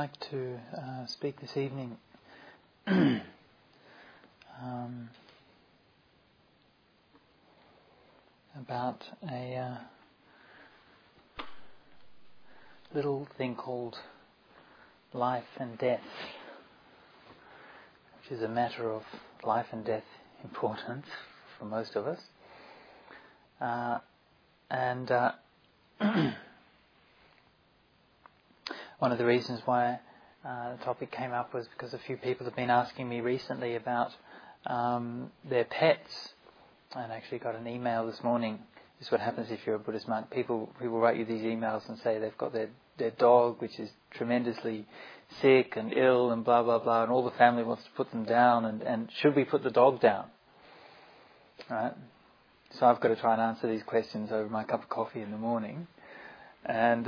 like to speak this evening about a little thing called life and death, which is a matter of life and death importance for most of us. One of the reasons why the topic came up was because a few people have been asking me recently about their pets. And I actually got an email this morning. This is what happens if you're a Buddhist monk. People write you these emails and say they've got their dog, which is tremendously sick and ill and blah, blah, blah, and all the family wants to put them down, and should we put the dog down? Right? So I've got to try and answer these questions over my cup of coffee in the morning. And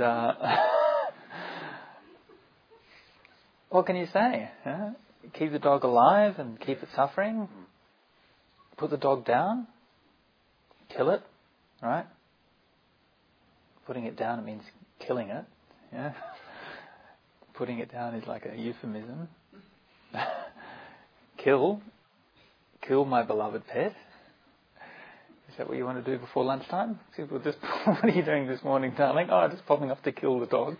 what can you say? Yeah? Keep the dog alive and keep it suffering? Put the dog down? Kill it? Right? Putting it down, it means killing it. Yeah? Putting it down is like a euphemism. Kill my beloved pet. Is that what you want to do before lunchtime? People just, what are you doing this morning, darling? Oh, just popping off to kill the dog.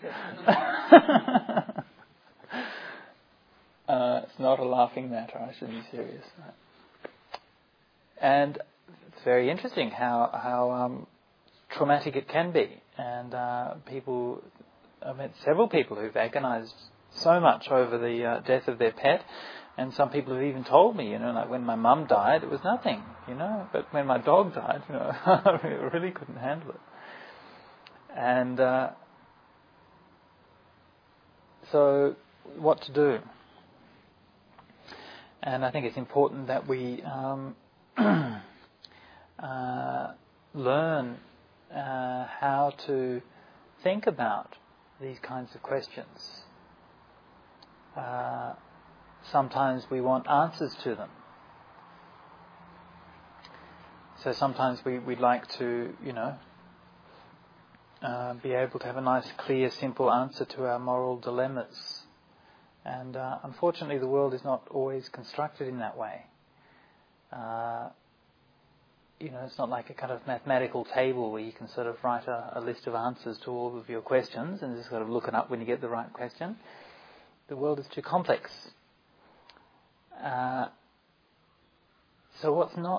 It's not a laughing matter. I should be serious. Right? And it's very interesting how traumatic it can be. And I met several people who've agonized so much over the death of their pet. And some people have even told me, like when my mum died, it was nothing, But when my dog died, I really couldn't handle it. And so what to do? And I think it's important that we learn how to think about these kinds of questions. Sometimes we want answers to them. So sometimes we'd like to, be able to have a nice, clear, simple answer to our moral dilemmas. And unfortunately, the world is not always constructed in that way. It's not like a kind of mathematical table where you can sort of write a list of answers to all of your questions and just sort of look it up when you get the right question. The world is too complex. So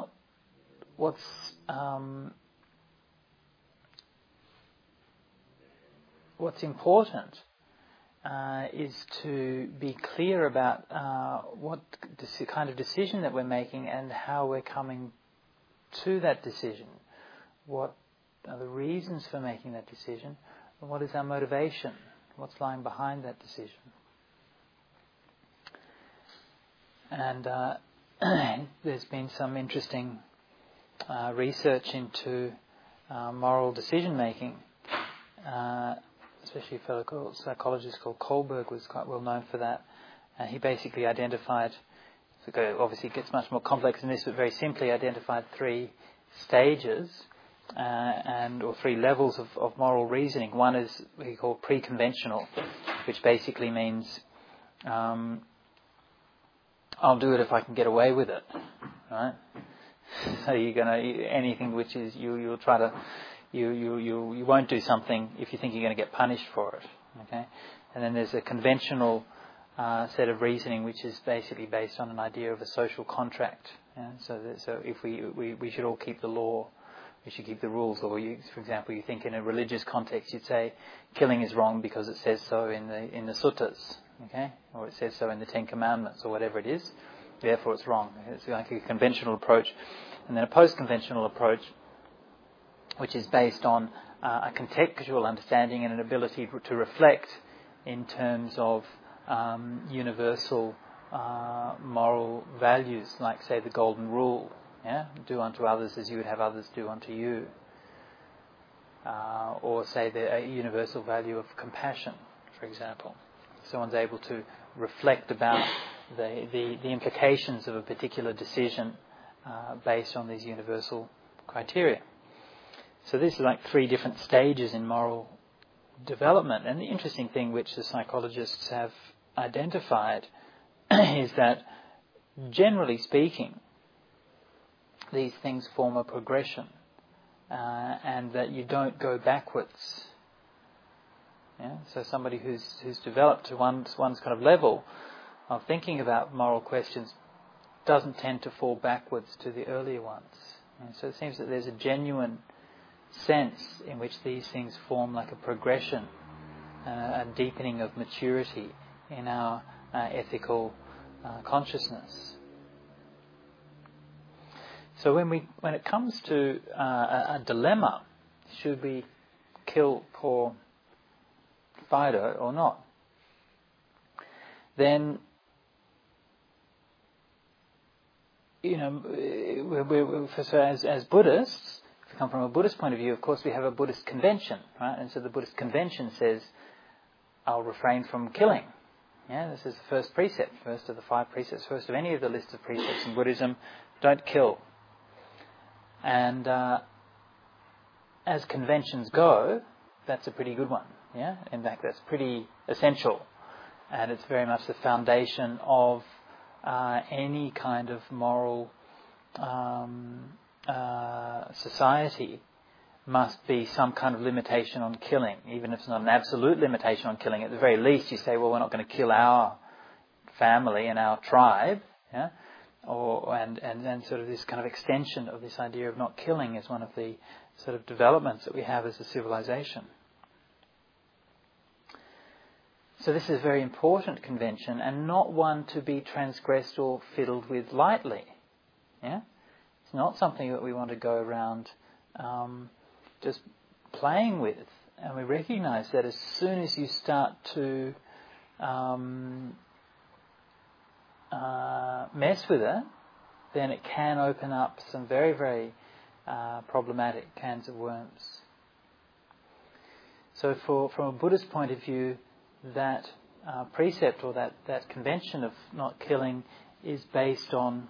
what's important is to be clear about what kind of decision that we're making and how we're coming to that decision. What are the reasons for making that decision? And what is our motivation? What's lying behind that decision? And there's been some interesting research into moral decision making. Especially a fellow psychologist called Kohlberg was quite well known for that. And he basically identified, obviously it gets much more complex than this, but very simply identified 3 stages or 3 levels of moral reasoning. One is what he called pre-conventional, which basically means I'll do it if I can get away with it, right? So you're gonna anything which is you'll try to. You won't do something if you think you're going to get punished for it. Okay, and then there's a conventional set of reasoning which is basically based on an idea of a social contract. Yeah? So if we should all keep the law, we should keep the rules. Or for example, you think in a religious context, you'd say killing is wrong because it says so in the suttas, okay, or it says so in the 10 Commandments or whatever it is. Therefore, it's wrong. It's like a conventional approach, and then a post-conventional approach, which is based on a contextual understanding and an ability to reflect in terms of universal moral values, like, say, the Golden Rule. Yeah? Do unto others as you would have others do unto you. Or, say, the universal value of compassion, for example. Someone's able to reflect about the implications of a particular decision based on these universal criteria. So this is like 3 different stages in moral development. And the interesting thing which the psychologists have identified is that, generally speaking, these things form a progression, and that you don't go backwards. Yeah? So somebody who's developed to one's kind of level of thinking about moral questions doesn't tend to fall backwards to the earlier ones. And so it seems that there's a genuine sense in which these things form like a progression, a deepening of maturity in our ethical consciousness. So when it comes to a dilemma, should we kill poor Fido or not, then as Buddhists, if we come from a Buddhist point of view, of course we have a Buddhist convention, right? And so the Buddhist convention says, I'll refrain from killing. Yeah, this is the first precept, first of the 5 precepts, first of any of the list of precepts in Buddhism, don't kill. And as conventions go, that's a pretty good one. Yeah, in fact, that's pretty essential, and it's very much the foundation of any kind of moral society. Must be some kind of limitation on killing, even if it's not an absolute limitation on killing. At the very least, you say, well, we're not going to kill our family and our tribe, yeah, and sort of this kind of extension of this idea of not killing is one of the sort of developments that we have as a civilization. So this is a very important convention, and not one to be transgressed or fiddled with lightly. Yeah, it's not something that we want to go around just playing with. And we recognise that as soon as you start to mess with it, then it can open up some very, very problematic cans of worms. So from a Buddhist point of view, that precept or that convention of not killing is based on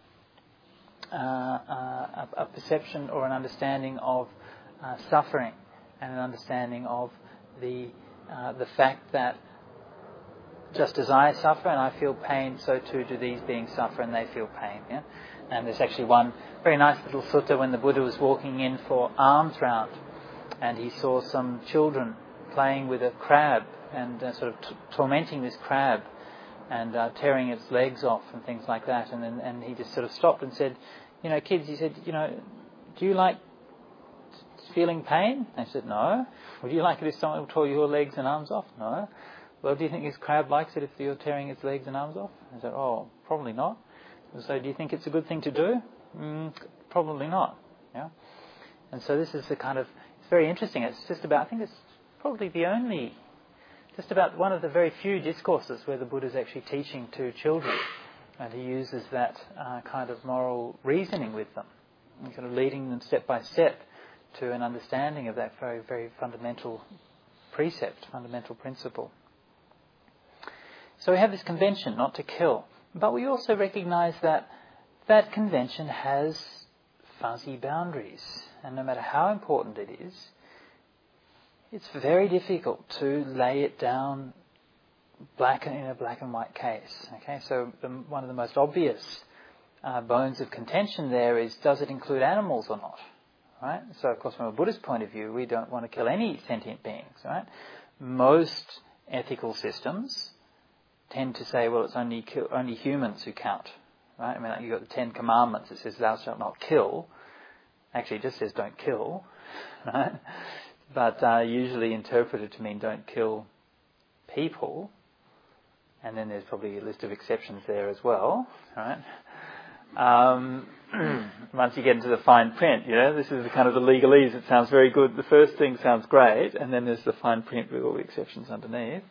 a perception or an understanding of suffering, and an understanding of the fact that just as I suffer and I feel pain, so too do these beings suffer and they feel pain. Yeah? And there's actually one very nice little sutta when the Buddha was walking in for alms round, and he saw some children playing with a crab and sort of tormenting this crab and tearing its legs off and things like that. And he just sort of stopped and said, kids, he said, do you like feeling pain? They said, no. Would you like it if someone tore your legs and arms off? No. Well, do you think this crab likes it if you're tearing its legs and arms off? I said, oh, probably not. So do you think it's a good thing to do? Probably not. Yeah. And so this is the kind of, it's very interesting. It's just about, I think it's probably just about one of the very few discourses where the Buddha is actually teaching to children, and he uses that kind of moral reasoning with them, and kind of leading them step by step to an understanding of that very, very fundamental precept, fundamental principle. So we have this convention not to kill, but we also recognise that that convention has fuzzy boundaries, and no matter how important it is, it's very difficult to lay it down in a black and white case. Okay, so one of the most obvious bones of contention there is, does it include animals or not? Right. So of course, from a Buddhist point of view, we don't want to kill any sentient beings. Right. Most ethical systems tend to say, well, it's only humans who count. Right. I mean, like you've got the 10 Commandments. It says, "Thou shalt not kill." Actually, it just says, "Don't kill." Right. But usually interpreted to mean don't kill people. And then there's probably a list of exceptions there as well, right? Once you get into the fine print, this is the kind of the legalese. It sounds very good. The first thing sounds great, and then there's the fine print with all the exceptions underneath.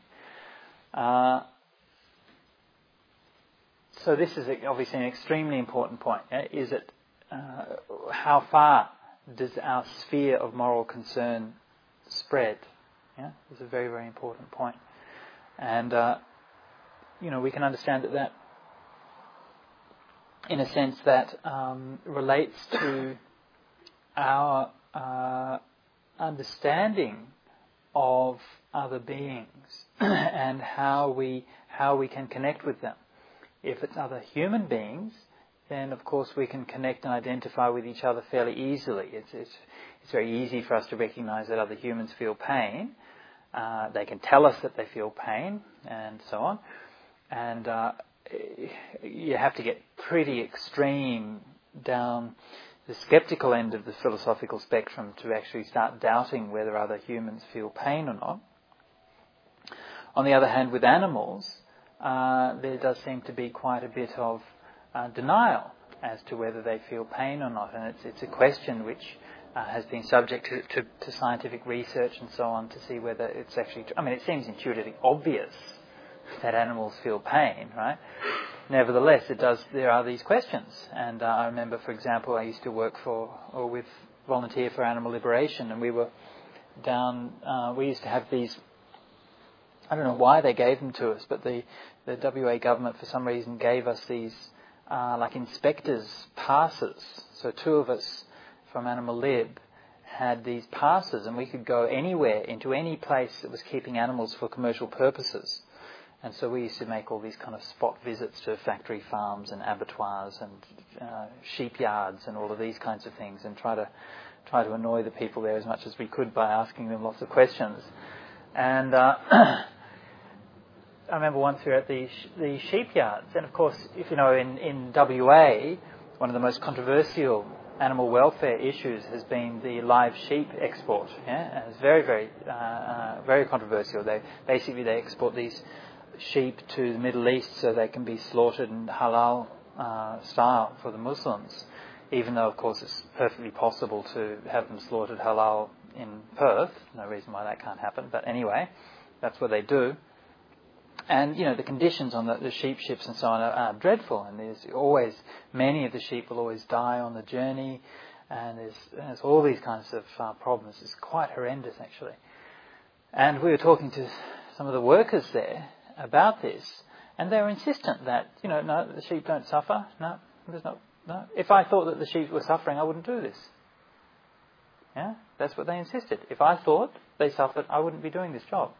So this is obviously an extremely important point. Yeah? Is it how far does our sphere of moral concern spread? Yeah, it's a very, very important point. And we can understand that in a sense that relates to our understanding of other beings and how we can connect with them. If it's other human beings, then of course we can connect and identify with each other fairly easily. It's very easy for us to recognise that other humans feel pain. They can tell us that they feel pain and so on. And you have to get pretty extreme down the sceptical end of the philosophical spectrum to actually start doubting whether other humans feel pain or not. On the other hand, with animals, there does seem to be quite a bit of denial as to whether they feel pain or not, and it's a question which has been subject to scientific research and so on to see whether it's actually... it seems intuitively obvious that animals feel pain, right? Nevertheless, there are these questions. And I remember, for example, I used to volunteer for Animal Liberation, and we were down... we used to have these... I don't know why they gave them to us, but the WA government, for some reason, gave us these like inspectors' passes. So two of us from Animal Lib had these passes, and we could go anywhere, into any place that was keeping animals for commercial purposes. And so we used to make all these kind of spot visits to factory farms and abattoirs and sheep yards and all of these kinds of things, and try to annoy the people there as much as we could by asking them lots of questions. And I remember once we were at the sheep yards, and of course, if you know, in WA, one of the most controversial animal welfare issues has been the live sheep export. Yeah, and it's very, very, very controversial. They export these sheep to the Middle East so they can be slaughtered in halal style for the Muslims, even though, of course, it's perfectly possible to have them slaughtered halal in Perth. No reason why that can't happen, but anyway, that's what they do. And, you know, the conditions on the sheep ships and so on are dreadful, and many of the sheep will always die on the journey, and there's all these kinds of problems. It's quite horrendous, actually. And we were talking to some of the workers there about this, and they were insistent that, you know, no, the sheep don't suffer. No. If I thought that the sheep were suffering, I wouldn't do this. Yeah, that's what they insisted. If I thought they suffered, I wouldn't be doing this job.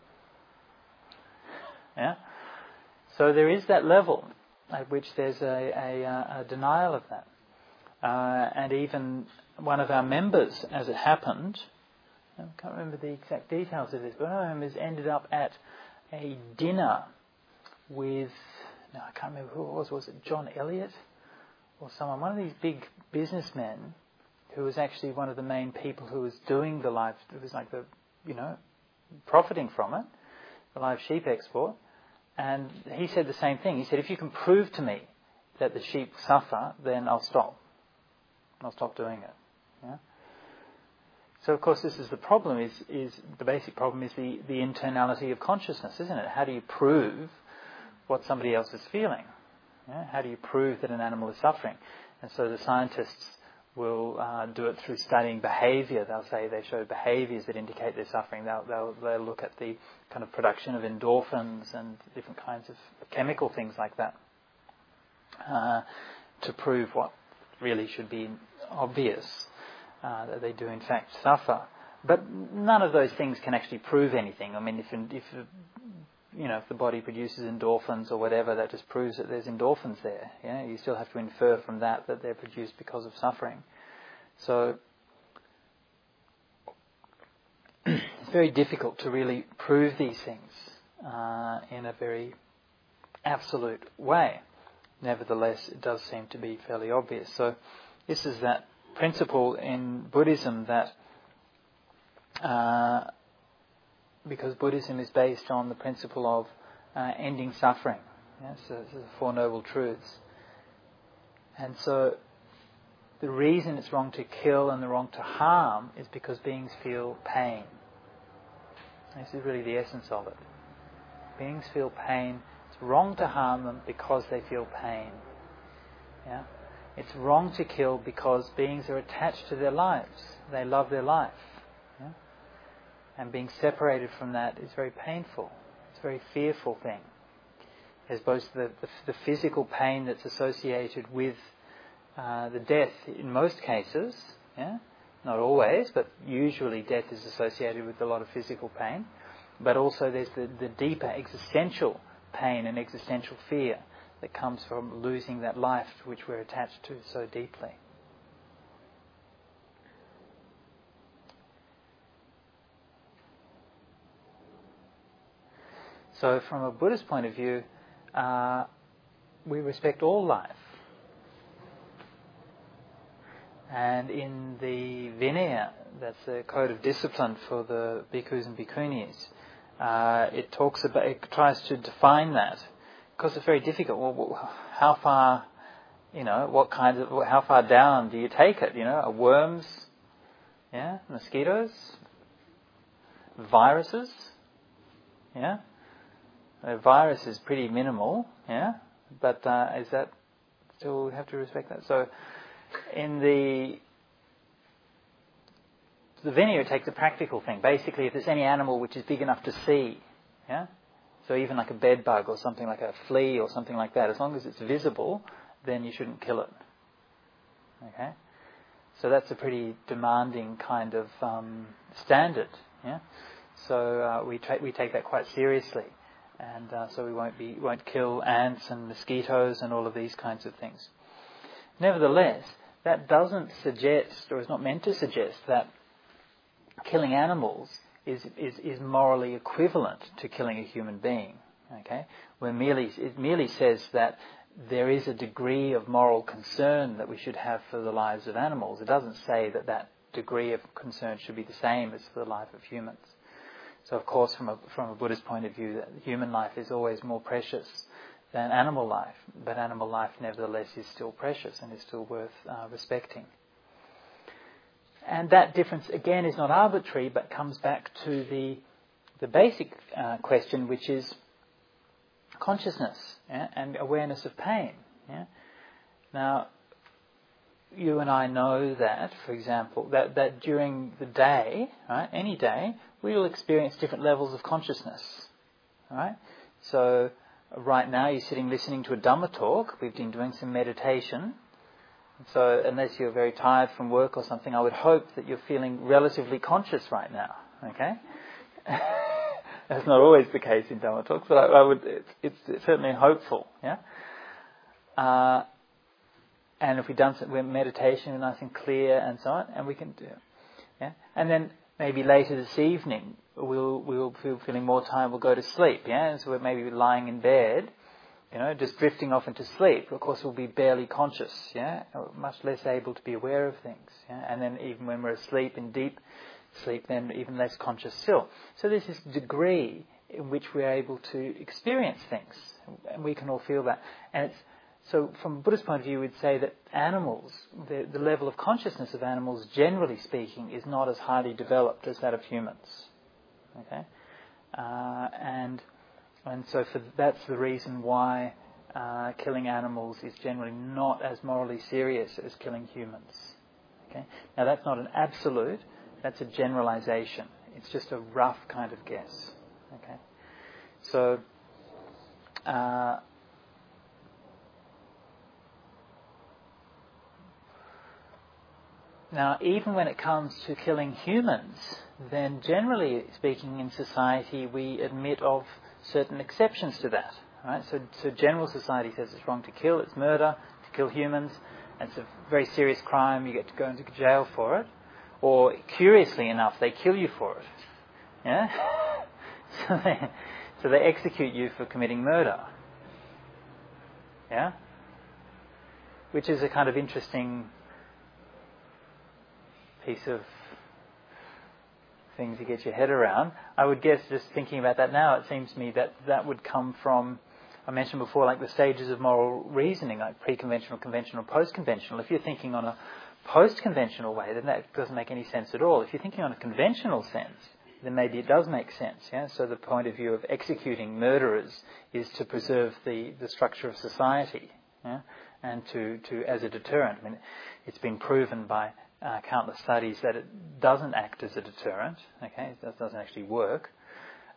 Yeah, so there is that level at which there's a denial of that, and even one of our members, as it happened, I can't remember the exact details of this, but one of our members ended up at a dinner with, no, I can't remember who it was. Was it John Elliott or someone? One of these big businessmen who was actually one of the main people who was doing the live. It was like profiting from it, the live sheep export. And he said the same thing. He said, if you can prove to me that the sheep suffer, then I'll stop. I'll stop doing it. Yeah. So, of course, this is the problem, is the basic problem is the internality of consciousness, isn't it? How do you prove what somebody else is feeling? Yeah? How do you prove that an animal is suffering? And so the scientists will do it through studying behaviour. They'll say they show behaviours that indicate they're suffering. They'll look at the kind of production of endorphins and different kinds of chemical things like that to prove what really should be obvious, that they do in fact suffer. But none of those things can actually prove anything. I mean, if the body produces endorphins or whatever, that just proves that there's endorphins there. Yeah, you still have to infer from that they're produced because of suffering. So it's very difficult to really prove these things in a very absolute way. Nevertheless, it does seem to be fairly obvious. So this is that principle in Buddhism that because Buddhism is based on the principle of ending suffering. Yeah? So this is the Four Noble Truths. And so the reason it's wrong to kill and the wrong to harm is because beings feel pain. This is really the essence of it. Beings feel pain. It's wrong to harm them because they feel pain. Yeah? It's wrong to kill because beings are attached to their lives. They love their life. Yeah? And being separated from that is very painful. It's a very fearful thing. There's both the physical pain that's associated with the death in most cases, yeah, Not always, but usually death is associated with a lot of physical pain. But also there's the deeper existential pain and existential fear that comes from losing that life to which we're attached to so deeply. So from a Buddhist point of view, we respect all life. And in the Vinaya, that's the code of discipline for the bhikkhus and bhikkhunis, it tries to define that, because it's very difficult. Well, how far, how far down do you take it? Are worms, mosquitoes, viruses, A virus is pretty minimal, but is that still, we have to respect that? So in the Vinaya takes a practical thing. Basically, if there's any animal which is big enough to see, so even like a bed bug or something like a flea or something like that, as long as it's visible, then you shouldn't kill it. Okay? So that's a pretty demanding kind of standard. So we take that quite seriously. And so we won't kill ants and mosquitoes and all of these kinds of things. Nevertheless, that doesn't suggest, or is not meant to suggest, that killing animals is morally equivalent to killing a human being. Okay, it merely says that there is a degree of moral concern that we should have for the lives of animals. It doesn't say that degree of concern should be the same as for the life of humans. So, of course, from a Buddhist point of view, that human life is always more precious than animal life, but animal life, nevertheless, is still precious and is still worth respecting. And that difference, again, is not arbitrary, but comes back to the basic question, which is consciousness and awareness of pain. Now, you and I know that, for example, that during the day, right, any day, we will experience different levels of consciousness. Right? So right now you're sitting listening to a Dhamma talk. We've been doing some meditation. So unless you're very tired from work or something, I would hope that you're feeling relatively conscious right now. Okay? That's not always the case in Dhamma talks, but it's certainly hopeful. Yeah. And if we've done some meditation, we're nice and clear and so on, and we can do it. Yeah. And then maybe later this evening, we'll feel feeling more tired, we'll go to sleep, and so we're maybe lying in bed, just drifting off into sleep. Of course, we'll be barely conscious, much less able to be aware of things, and then even when we're asleep, in deep sleep, then even less conscious still. So there's this degree in which we're able to experience things, and we can all feel that. And so from a Buddhist point of view, we'd say that animals, the level of consciousness of animals, generally speaking, is not as highly developed as that of humans. Okay? And so that's the reason why killing animals is generally not as morally serious as killing humans. Okay? Now that's not an absolute, that's a generalization. It's just a rough kind of guess. Okay? So now, even when it comes to killing humans, then generally speaking in society we admit of certain exceptions to that. Right? So general society says it's wrong to kill, it's murder, to kill humans, it's a very serious crime, you get to go into jail for it. Or, curiously enough, they kill you for it. Yeah? So they execute you for committing murder. Yeah? Which is a kind of interesting piece of things to get your head around. I would guess, just thinking about that now, it seems to me that would come from, I mentioned before, like the stages of moral reasoning, like pre-conventional, conventional, post-conventional. If you're thinking on a post-conventional way, then that doesn't make any sense at all. If you're thinking on a conventional sense, then maybe it does make sense. Yeah? So the point of view of executing murderers is to preserve the structure of society, and to as a deterrent. I mean, it's been proven by countless studies that it doesn't act as a deterrent. Okay, it doesn't actually work.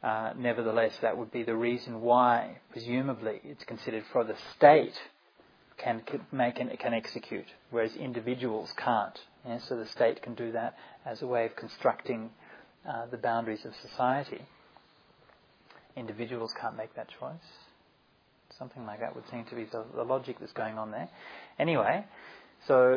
Nevertheless, that would be the reason why, presumably, it's considered for the state can execute, whereas individuals can't. Yeah? So the state can do that as a way of constructing the boundaries of society. Individuals can't make that choice. Something like that would seem to be the logic that's going on there. Anyway, so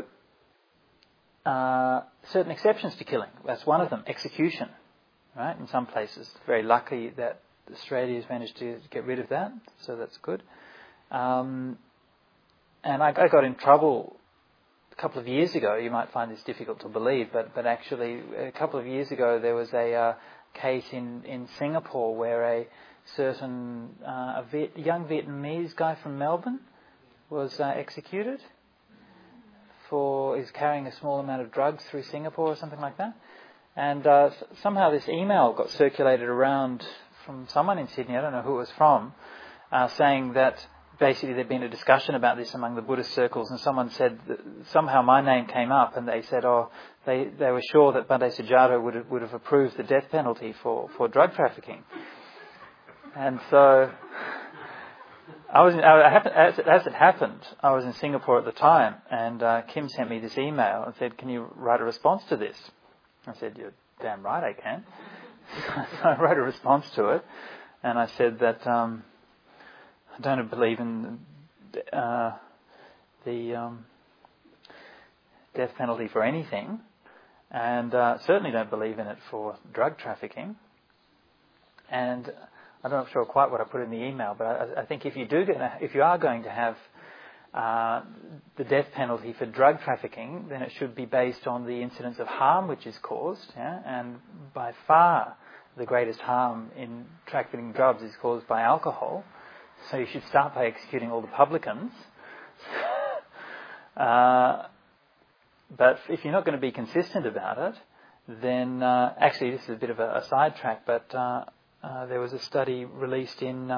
certain exceptions to killing. That's one of them. Execution. Right? In some places, very lucky that Australia has managed to get rid of that, so that's good. And I got in trouble a couple of years ago. You might find this difficult to believe, but actually a couple of years ago there was a case in Singapore where a certain young Vietnamese guy from Melbourne was executed for his carrying a small amount of drugs through Singapore or something like that. And somehow this email got circulated around from someone in Sydney, I don't know who it was from, saying that basically there'd been a discussion about this among the Buddhist circles, and someone said that somehow my name came up, and they said, they were sure that Bhante Sujato would have approved the death penalty for drug trafficking. And so as it happened, I was in Singapore at the time, and Kim sent me this email and said, "Can you write a response to this?" I said, "You're damn right I can." So I wrote a response to it, and I said that I don't believe in the death penalty for anything, and certainly don't believe in it for drug trafficking. And I'm not sure quite what I put in the email, but I think if you are going to have the death penalty for drug trafficking, then it should be based on the incidence of harm which is caused, yeah? And by far the greatest harm in trafficking drugs is caused by alcohol, so you should start by executing all the publicans. But if you're not going to be consistent about it, then actually this is a bit of a sidetrack, but there was a study released in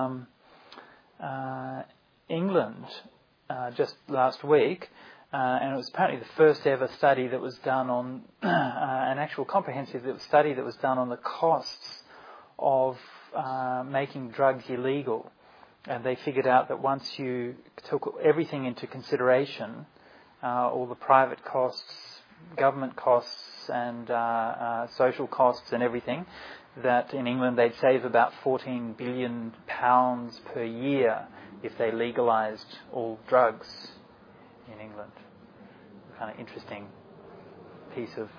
England just last week, and it was apparently the first ever study that was done on an actual comprehensive study that was done on the costs of making drugs illegal. And they figured out that once you took everything into consideration, all the private costs, government costs, and social costs and everything, that in England they'd save about £14 billion per year if they legalised all drugs in England. Kind of interesting piece of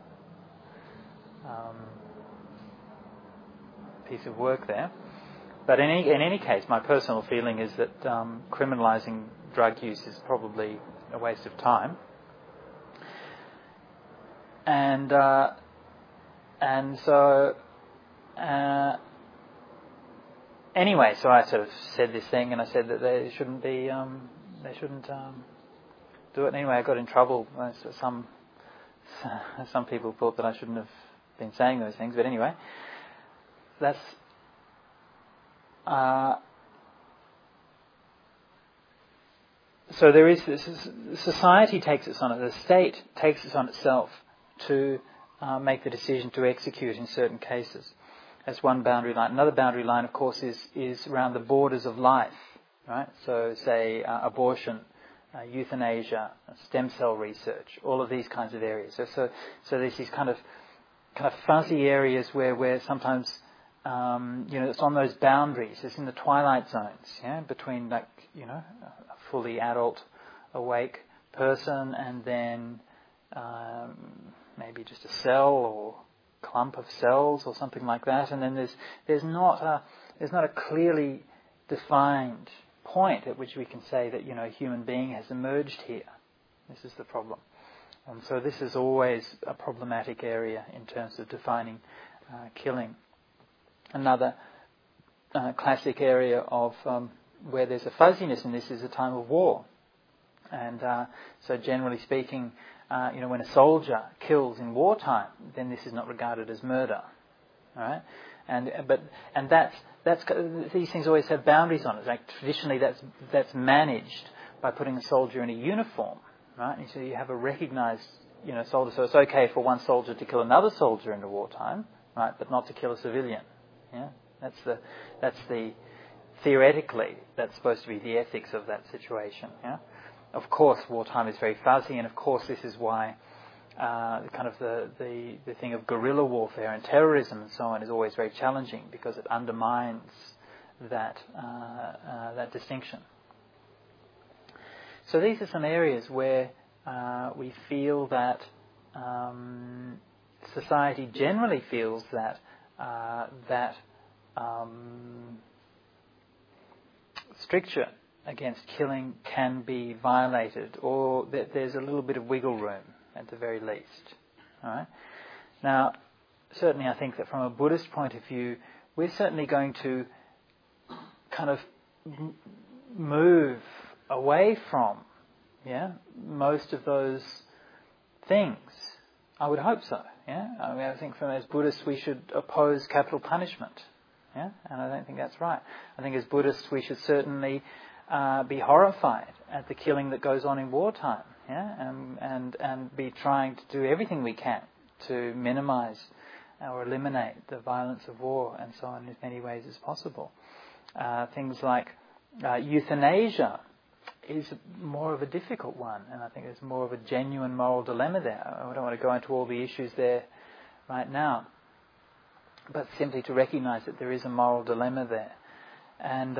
work there. But in any case, my personal feeling is that criminalising drug use is probably a waste of time. And so anyway, so I sort of said this thing, and I said that they shouldn't do it. Anyway, I got in trouble. Some people thought that I shouldn't have been saying those things, but anyway, that's. So there is this. Society takes it on it. The state takes it on itself to make the decision to execute in certain cases. That's one boundary line. Another boundary line, of course, is around the borders of life, right? So, say abortion, euthanasia, stem cell research, all of these kinds of areas. So there's these kind of fuzzy areas where sometimes it's on those boundaries. It's in the twilight zones, yeah, between a fully adult, awake person and then maybe just a cell or clump of cells or something like that. And then there's not a clearly defined point at which we can say that a human being has emerged here. This is the problem. And so this is always a problematic area in terms of defining killing. Another classic area of where there's a fuzziness in this is a time of war. And so generally speaking, when a soldier kills in wartime, then this is not regarded as murder, all right? And that's these things always have boundaries on it. Like traditionally, that's managed by putting a soldier in a uniform, right? And so you have a recognised, soldier. So it's okay for one soldier to kill another soldier in the wartime, right? But not to kill a civilian. Yeah, that's the theoretically that's supposed to be the ethics of that situation. Yeah. of course, wartime is very fuzzy, and of course, this is why the thing of guerrilla warfare and terrorism and so on is always very challenging, because it undermines that distinction. So these are some areas where we feel that society generally feels that stricture against killing can be violated, or that there's a little bit of wiggle room at the very least. All right? Now, certainly I think that from a Buddhist point of view, we're certainly going to kind of move away from most of those things. I would hope so. Yeah, I mean, I think as Buddhists we should oppose capital punishment. Yeah, and I don't think that's right. I think as Buddhists we should certainly be horrified at the killing that goes on in wartime. Yeah, and be trying to do everything we can to minimise or eliminate the violence of war and so on in as many ways as possible. Things like euthanasia is more of a difficult one, and I think there's more of a genuine moral dilemma there. I don't want to go into all the issues there right now, but simply to recognise that there is a moral dilemma there. And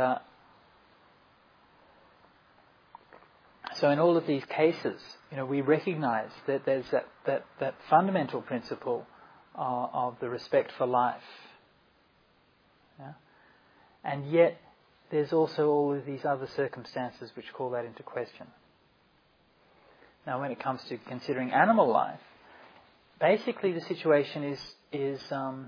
so in all of these cases, we recognise that there's that fundamental principle of the respect for life. Yeah? And yet there's also all of these other circumstances which call that into question. Now, when it comes to considering animal life, basically the situation is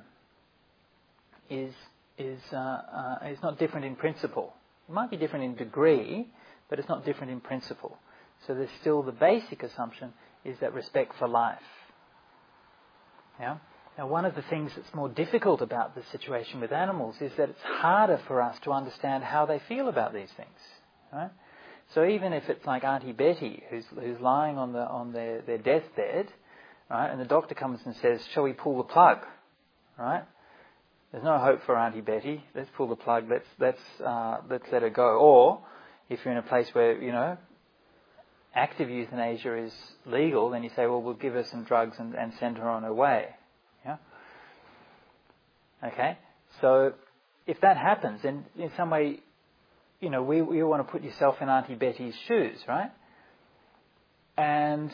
not different in principle. It might be different in degree, but it's not different in principle. So there's still the basic assumption is that respect for life. Yeah. Now, one of the things that's more difficult about the situation with animals is that it's harder for us to understand how they feel about these things. Right? So even if it's like Auntie Betty, who's lying on their deathbed, right, and the doctor comes and says, "Shall we pull the plug?" Right? There's no hope for Auntie Betty. Let's pull the plug. Let's let her go. Or if you're in a place where active euthanasia is legal, then you say, "Well, we'll give her some drugs and send her on her way." Yeah. Okay. So if that happens, then in some way, we want to put yourself in Auntie Betty's shoes, right? And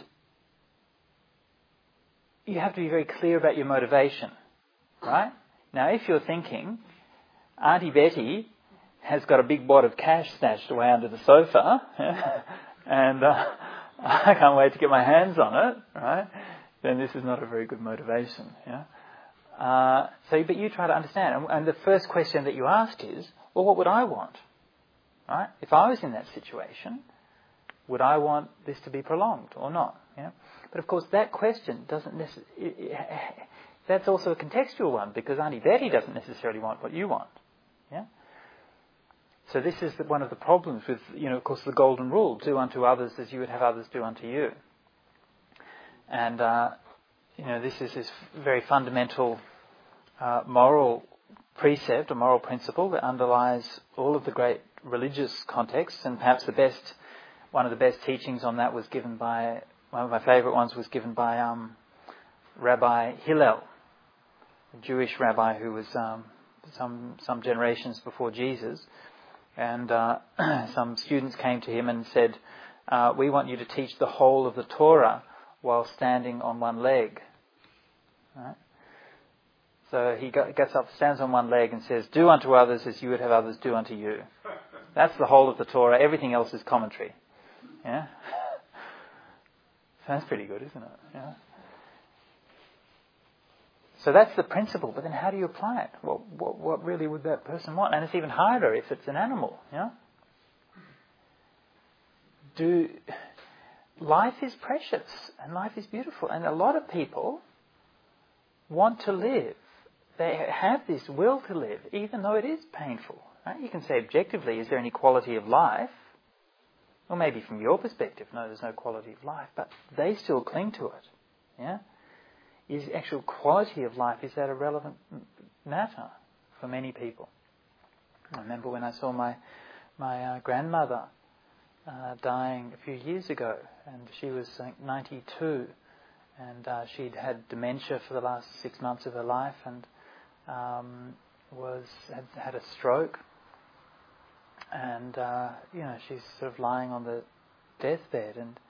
you have to be very clear about your motivation, right? Now, if you're thinking, Auntie Betty has got a big wad of cash stashed away under the sofa, and I can't wait to get my hands on it, right? Then this is not a very good motivation. Yeah. But you try to understand, and the first question that you ask is, well, what would I want? Right? If I was in that situation, would I want this to be prolonged or not? Yeah. But of course, that question doesn't necessarily. That's also a contextual one, because Auntie Betty doesn't necessarily want what you want. Yeah. So this is one of the problems with, of course, the golden rule: do unto others as you would have others do unto you. And this is this very fundamental moral precept, or moral principle that underlies all of the great religious contexts. And perhaps one of the best teachings on that was given by, one of my favourite ones was given by Rabbi Hillel, a Jewish rabbi who was some generations before Jesus. And some students came to him and said, "We want you to teach the whole of the Torah while standing on one leg." Right? So he gets up, stands on one leg and says, "Do unto others as you would have others do unto you." That's the whole of the Torah. Everything else is commentary. Yeah? Sounds pretty good, isn't it? Yeah. So that's the principle, but then how do you apply it? What really would that person want? And it's even harder if it's an animal. Yeah? Life is precious and life is beautiful, and a lot of people want to live. They have this will to live, even though it is painful. Right? You can say objectively, is there any quality of life? Or maybe from your perspective, no, there's no quality of life, but they still cling to it. Yeah? Is actual quality of life, is that a relevant matter for many people? I remember when I saw my grandmother dying a few years ago, and she was 92, and she'd had dementia for the last 6 months of her life, and had a stroke, and she's sort of lying on the deathbed, and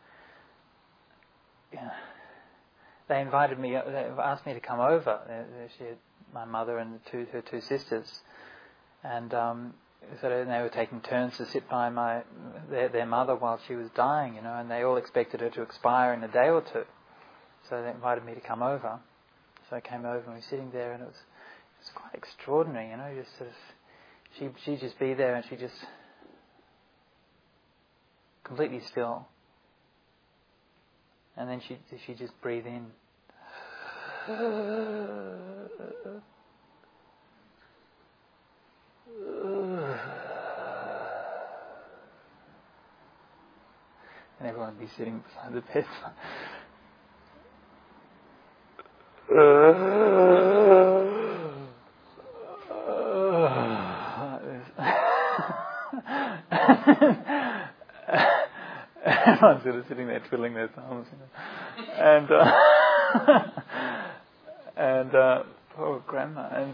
they invited me. They asked me to come over. She had my mother and her two sisters, and so they were taking turns to sit by their mother while she was dying, and they all expected her to expire in a day or two. So they invited me to come over. So I came over and we were sitting there, and it was quite extraordinary, just sort of, she'd just be there and she'd just completely still. And then she'd just breathe in. And everyone would be sitting beside the bed. Everyone's sort of sitting there twiddling their thumbs, and poor grandma, and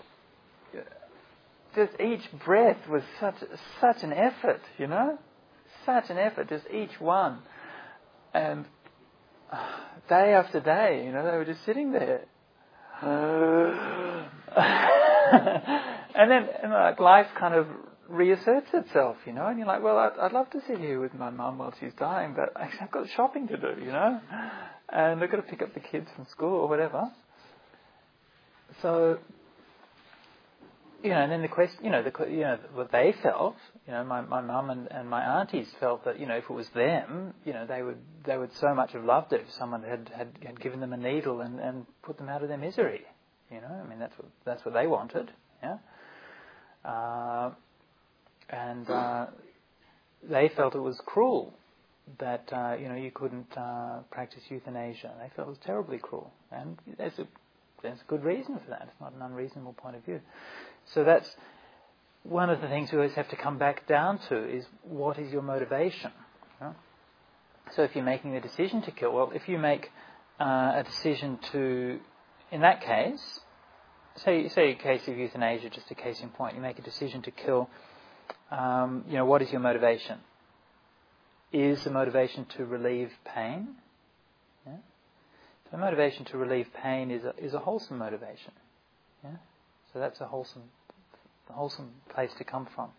just each breath was such an effort, such an effort, just each one, and day after day, they were just sitting there, and then life kind of reasserts itself, and you're like, well, I'd love to sit here with my mum while she's dying, but actually I've got shopping to do, and I've got to pick up the kids from school or whatever. So, and then the question, what they felt, my mum and my aunties felt that, if it was them, they would so much have loved it if someone had given them a needle and put them out of their misery, that's what they wanted, and they felt it was cruel that you couldn't practice euthanasia. They felt it was terribly cruel, and there's a good reason for that. It's not an unreasonable point of view. So that's one of the things we always have to come back down to, is what is your motivation? So if you're making the decision to kill, well, if you make a decision to, in that case, say a case of euthanasia, just a case in point, you make a decision to kill. What is your motivation? Is the motivation to relieve pain? Yeah? So the motivation to relieve pain is a wholesome motivation. Yeah? So that's a wholesome place to come from.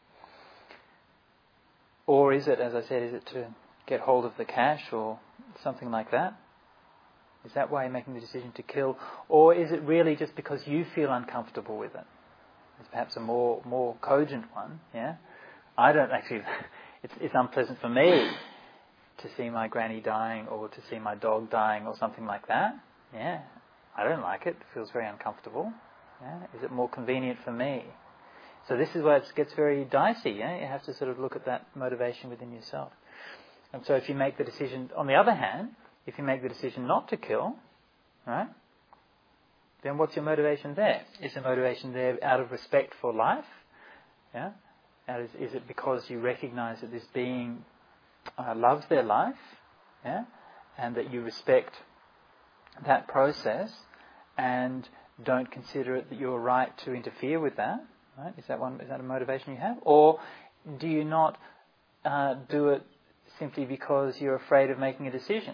Or is it, as I said, is it to get hold of the cash or something like that? Is that why you're making the decision to kill? Or is it really just because you feel uncomfortable with it? It's perhaps a more cogent one, yeah? I don't actually, it's unpleasant for me to see my granny dying or to see my dog dying or something like that, yeah? I don't like it. It feels very uncomfortable, yeah? Is it more convenient for me? So this is where it gets very dicey, yeah? You have to sort of look at that motivation within yourself. And so if you make the decision, on the other hand, if you make the decision not to kill, right, then what's your motivation there? Is the motivation there out of respect for life? Yeah? Is it because you recognise that this being loves their life, yeah, and that you respect that process and don't consider it that you're right to interfere with that? Right? Is that a motivation you have? Or do you not do it simply because you're afraid of making a decision?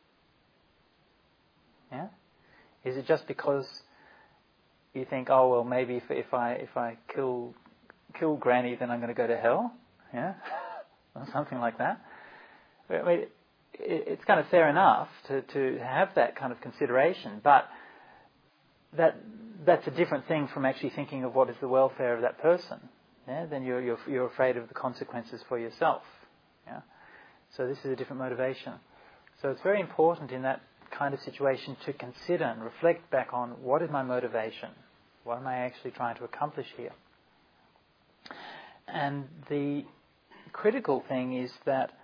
Yeah? Is it just because you think, oh well, maybe if I kill Granny, then I'm going to go to hell, yeah, or something like that? I mean, it's kind of fair enough to have that kind of consideration, but that's a different thing from actually thinking of what is the welfare of that person. Yeah, then you're afraid of the consequences for yourself. Yeah, so this is a different motivation. So it's very important in that kind of situation to consider and reflect back on what is my motivation, what am I actually trying to accomplish here. And the critical thing is that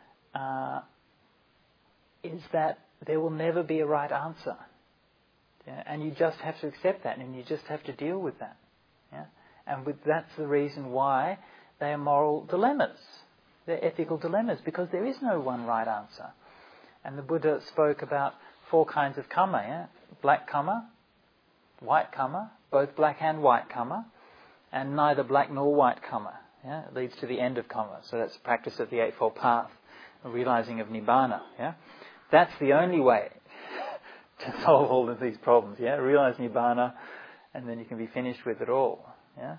there will never be a right answer. Yeah? And you just have to accept that, and you just have to deal with that. Yeah? And that's the reason why they are moral dilemmas. They're ethical dilemmas because there is no one right answer. And the Buddha spoke about 4 kinds of karma, yeah? Black karma, white karma, both black and white karma, and neither black nor white karma. Yeah? It leads to the end of karma. So that's the practice of the Eightfold Path, a realizing of Nibbana. Yeah? That's the only way to solve all of these problems. Yeah? Realize Nibbana, and then you can be finished with it all. Yeah?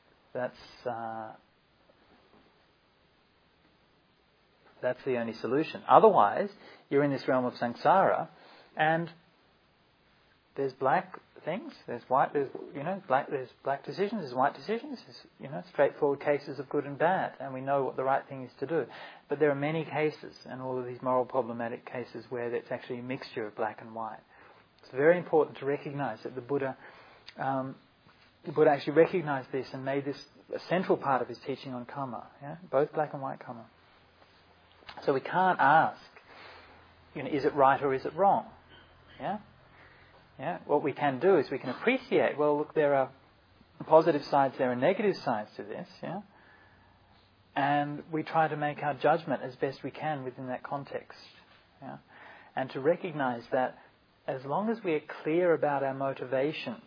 That's the only solution. Otherwise, you're in this realm of samsara, and there's black things, there's white, there's black decisions, there's white decisions, there's straightforward cases of good and bad, and we know what the right thing is to do. But there are many cases, and all of these moral problematic cases, where it's actually a mixture of black and white. It's very important to recognize that the Buddha actually recognized this and made this a central part of his teaching on karma, yeah? Both black and white karma. So we can't ask, is it right or is it wrong? Yeah? Yeah? What we can do is we can appreciate, well, look, there are positive sides, there are negative sides to this, yeah? And we try to make our judgment as best we can within that context. Yeah? And to recognize that as long as we are clear about our motivations,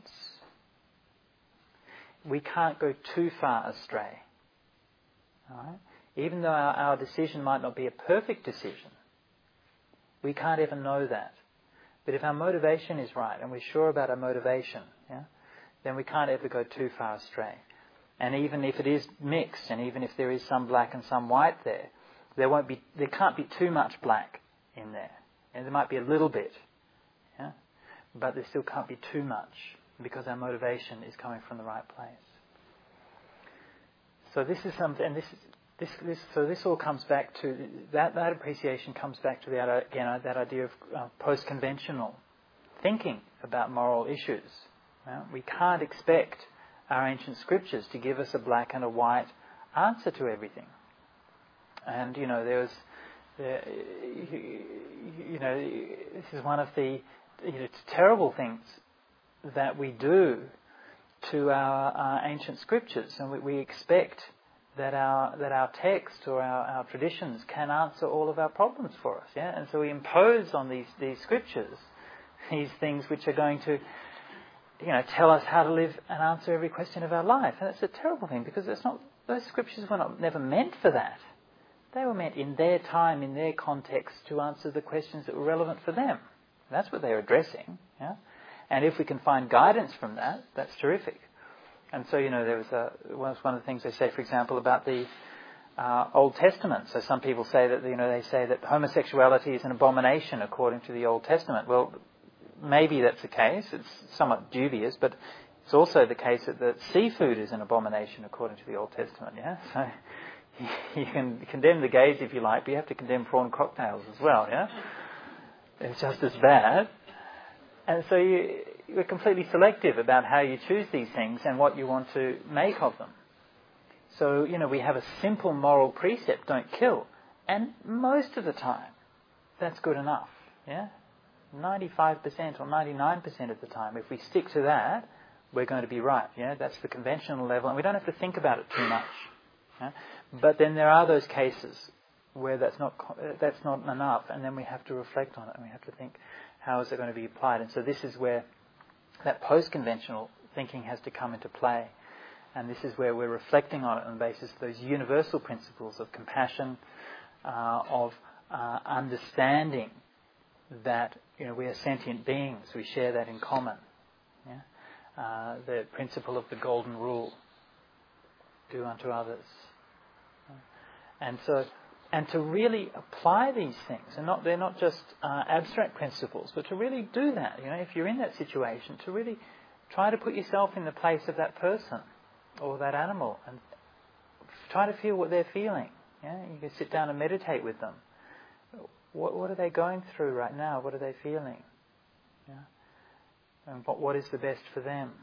we can't go too far astray. All right? Even though our decision might not be a perfect decision, we can't ever know that. But if our motivation is right, and we're sure about our motivation, yeah, then we can't ever go too far astray. And even if it is mixed, and even if there is some black and some white there can't be too much black in there. And there might be a little bit, yeah, but there still can't be too much, because our motivation is coming from the right place. So this is something, and this all comes back to that appreciation comes back to that idea of post-conventional thinking about moral issues. Yeah? We can't expect our ancient scriptures to give us a black and a white answer to everything. And this is one of the terrible things that we do to our ancient scriptures, and we expect that our text or our traditions can answer all of our problems for us, yeah. And so we impose on these scriptures these things which are going to, tell us how to live and answer every question of our life, and it's a terrible thing because those scriptures were never meant for that. They were meant in their time, in their context, to answer the questions that were relevant for them. And that's what they're addressing, yeah. And if we can find guidance from that, that's terrific. And so, there was one of the things they say, for example, about the Old Testament. So some people say that, they say that homosexuality is an abomination according to the Old Testament. Well, maybe that's the case. It's somewhat dubious, but it's also the case that seafood is an abomination according to the Old Testament, yeah? So you can condemn the gays if you like, but you have to condemn prawn cocktails as well, yeah? It's just as bad. And so you're completely selective about how you choose these things and what you want to make of them. So, we have a simple moral precept, don't kill. And most of the time, that's good enough. Yeah? 95% or 99% of the time, if we stick to that, we're going to be right. Yeah? That's the conventional level, and we don't have to think about it too much. Yeah? But then there are those cases where that's not enough, and then we have to reflect on it, and we have to think, how is it going to be applied? And so this is where that post-conventional thinking has to come into play. And this is where we're reflecting on it on the basis of those universal principles of compassion, of understanding that we are sentient beings, we share that in common. Yeah? The principle of the golden rule, do unto others. And to really apply these things, and they're not just abstract principles, but to really do that. If you're in that situation, to really try to put yourself in the place of that person or that animal, and try to feel what they're feeling. Yeah? You can sit down and meditate with them. What are they going through right now? What are they feeling? Yeah? And what is the best for them?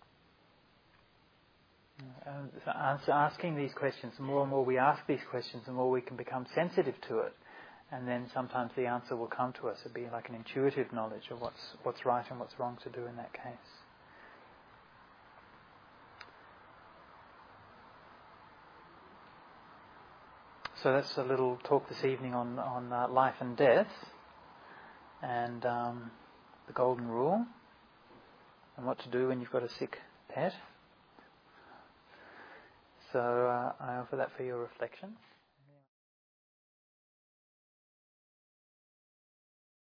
So asking these questions, the more and more we ask these questions, the more we can become sensitive to it, and then sometimes the answer will come to us. It'll be like an intuitive knowledge of what's right and what's wrong to do in that case. So that's a little talk this evening on life and death, and the golden rule, and what to do when you've got a sick pet. So I offer that for your reflection.